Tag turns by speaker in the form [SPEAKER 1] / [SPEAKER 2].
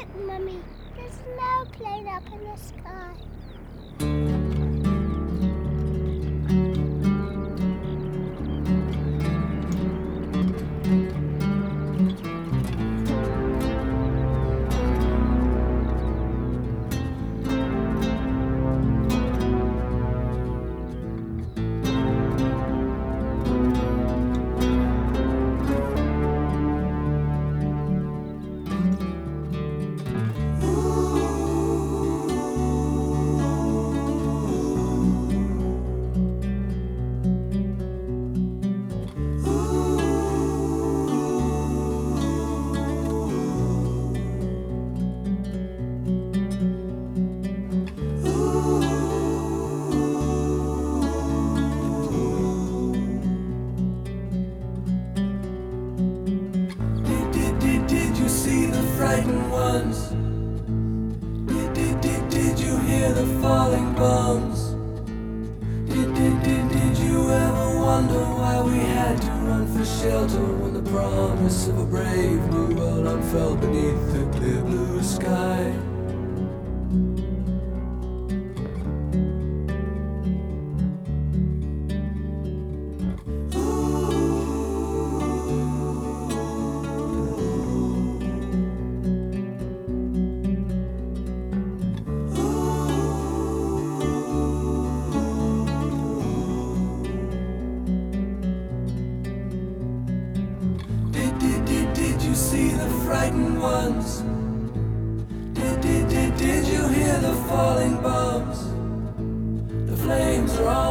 [SPEAKER 1] Look, Mummy, there's an airplane up in the sky.
[SPEAKER 2] Frightened ones. Did you hear the falling bombs? Did you ever wonder why we had to run for shelter when the promise of a brave new world unfurled beneath the clear blue sky? Did you see the frightened ones? Did you hear the falling bombs? The flames are